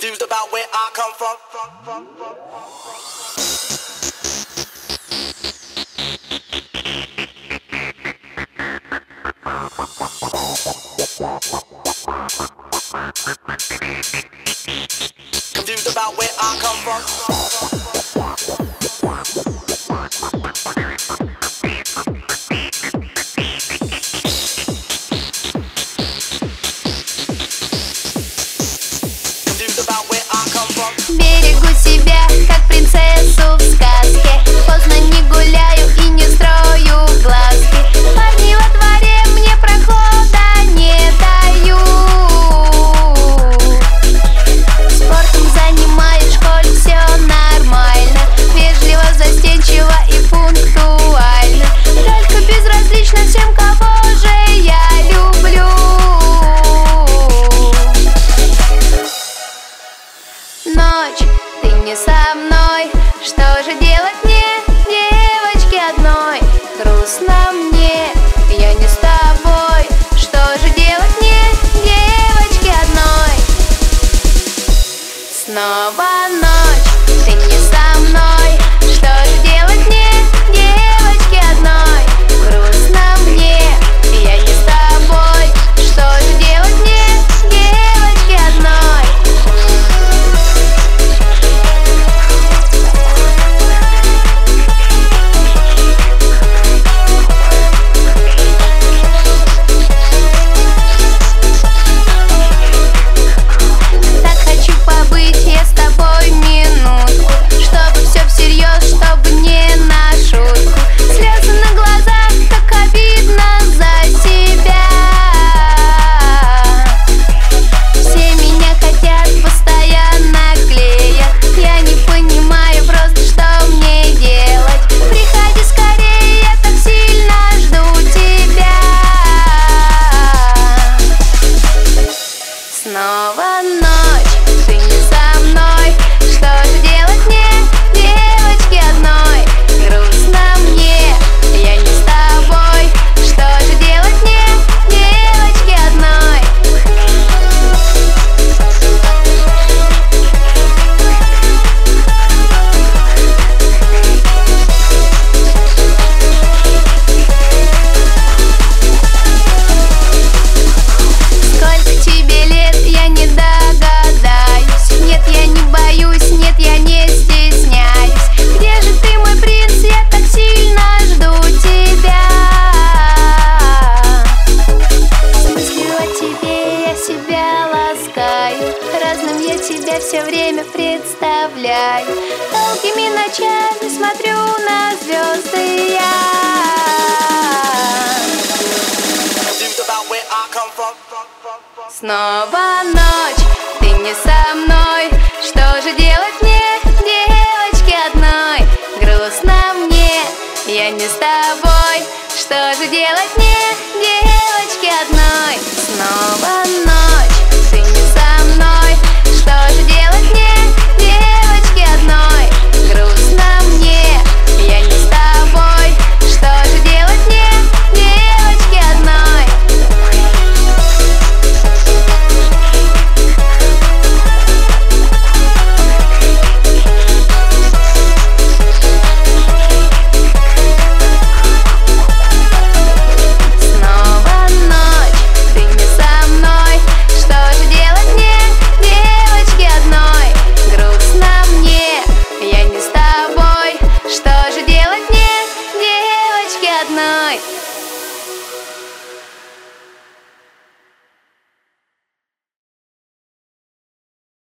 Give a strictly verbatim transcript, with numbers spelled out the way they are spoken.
Confused about where I come from. Confused about where I come from. Берегу себя, как принцессу в сказке. Поздно не гуляю и не строю глазки. Парни во дворе мне прохода не дают. Спортом занимаюсь, в школе все нормально. Вежливо, застенчиво и пунктуально. Только безразлично всем, кого же я люблю. Ночь, ты не со мной. Что же делать мне, девочке одной? Грустно мне, я не с тобой. Что же делать мне, девочке одной? Снова ночь, ты не со мной. Что же делать мне, девочке одной? Грустно мне, я не с тобой. Что же делать мне, девочке одной? Побыть я с тобой минутку, чтобы все всерьез, чтобы не на шутку. Слезы на глазах, так обидно за себя. Все меня хотят, постоянно клеят. Я не понимаю просто, что мне делать. Приходи скорее, я так сильно жду тебя. Снова ночь, ты не со мной. Что же делать мне, девочке одной? Грустно мне, я не с тобой. Что же делать мне, девочке одной? Сколько тебе лет, я не догадаюсь. Нет, я не боюсь, нет, я не стесняюсь. Где же ты, мой принц, я так сильно жду тебя. С мыслью о тебе я себя ласкаю. Разным я тебя все время представляю. Долгими ночами смотрю на звезды я. Снова ночь, ты не со мной. Что же делать мне, девочке одной? Грустно мне, я не с тобой. Что же делать мне, девочке одной? Снова ночь, ты не со мной. Что же делать мне, девочке одной? Грустно мне, я не с тобой. Что же делать мне, девочке одной? Одной.